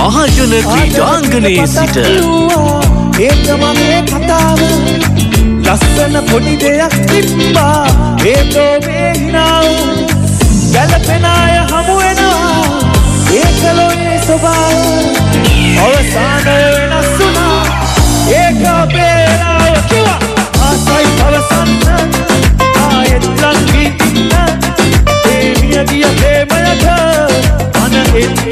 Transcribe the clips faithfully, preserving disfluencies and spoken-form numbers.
මහජන ක්‍රීඩාංගණයේ සිට ඒක මගේ කතාව ලස්සන පොඩි දෙයක් තිබ්බා ඒක ඔබේ හිනාව ගැලපෙන අය හමු වෙනවා ඒක ලෝකේ ස්වභාව අවසානය වෙනස් වුණා ඒක ඔබේ හිනාව කිව්වා ආසයි අවසන්න ආයෙත් ලං වී ඉන්න ඒ මිය ගිය ප්‍රේමයක අන එන්න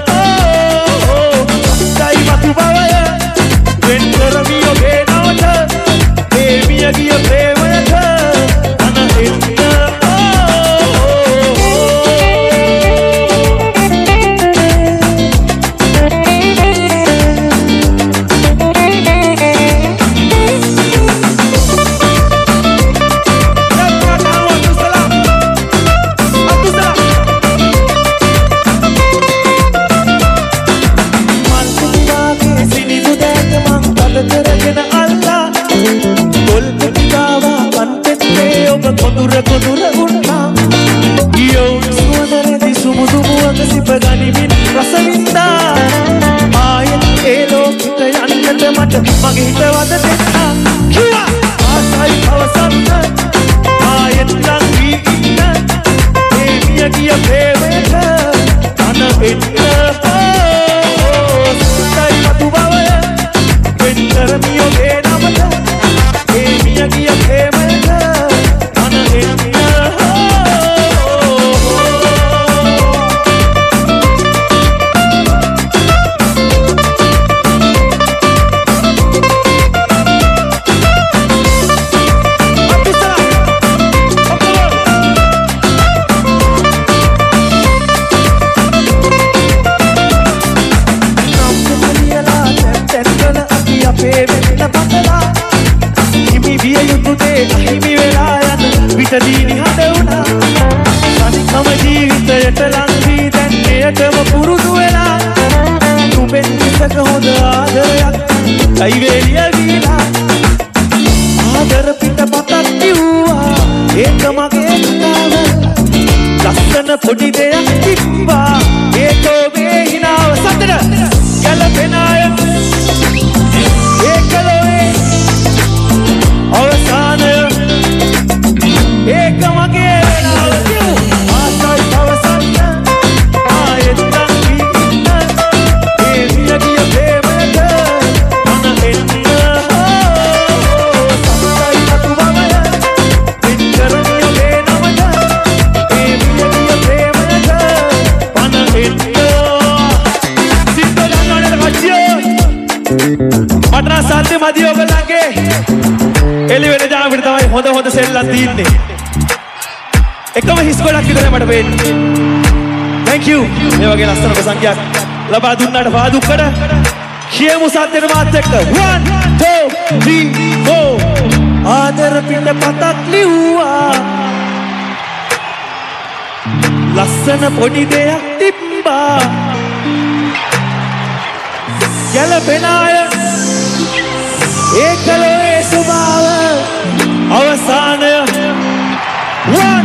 මගේ හිතවද දෙන්න කිව්වා ආසයි අවසන්න ආයෙත් ලං වී ඉන්න ඒ මිය ගිය ප්‍රේමයක අන එන්න සුන්දරයි මතු බවය වෙන්කර මියෝගේ නමට ඒ මිය ගිය ප්‍රේමයක අන එන්න දීනි හදවුණා තනිකම ජීවිතයට ලං වී දැන් මෙයටම පුරුදු වෙලා තුඹෙන් විසක හොඳ ආදරයක් කයි වේලිය වීලා ආදර පිට පතක් කිව්වා ඒක මගේ කතාව ලස්සන පොඩි දෙයක් තිබ්බා ඒක ඔබේ හිනාව සතර ගැලපෙන අය ඒක ලෝකේ අවසානය ඒක මගේ වෙලාව කිව්වා ආසයි අවසන්න ආයෙත් ලං වී ඉන්න ඒ මිය ගිය ප්‍රේමයක අන එන්න සම්සයි මතු බවය විතර මියෝගේ නමට ඒ මිය ගිය ප්‍රේමයක අන එන්න සිද්ධ ගන්නවනේ කච්චියෝ මටන සද්ද මදි ඔයගලගේ එළි වෙන ජාම පිට තමයි හොඳ හොඳ සෙල්ලම් තියෙන්නේ එකම හිස් ගොඩක් විතරයි මට පේන්නේ. Thank you. මේ වගේ ලස්සන ප්‍රසංගයක් ලබා දුන්නාට පාදුක්කඩ කියමු සද්දෙට මාත් එක්ක. one two three four ආදර පිට පතක් ලිව්වා ලස්සන පොඩි දෙයක් තිබ්බා ගැලපෙන අය ඒක ලෝකේ ස්වභාව අවසානය one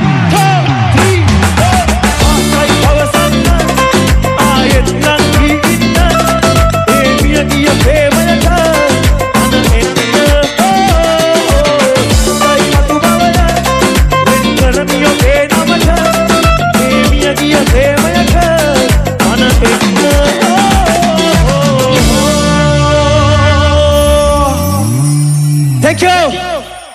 Thank you.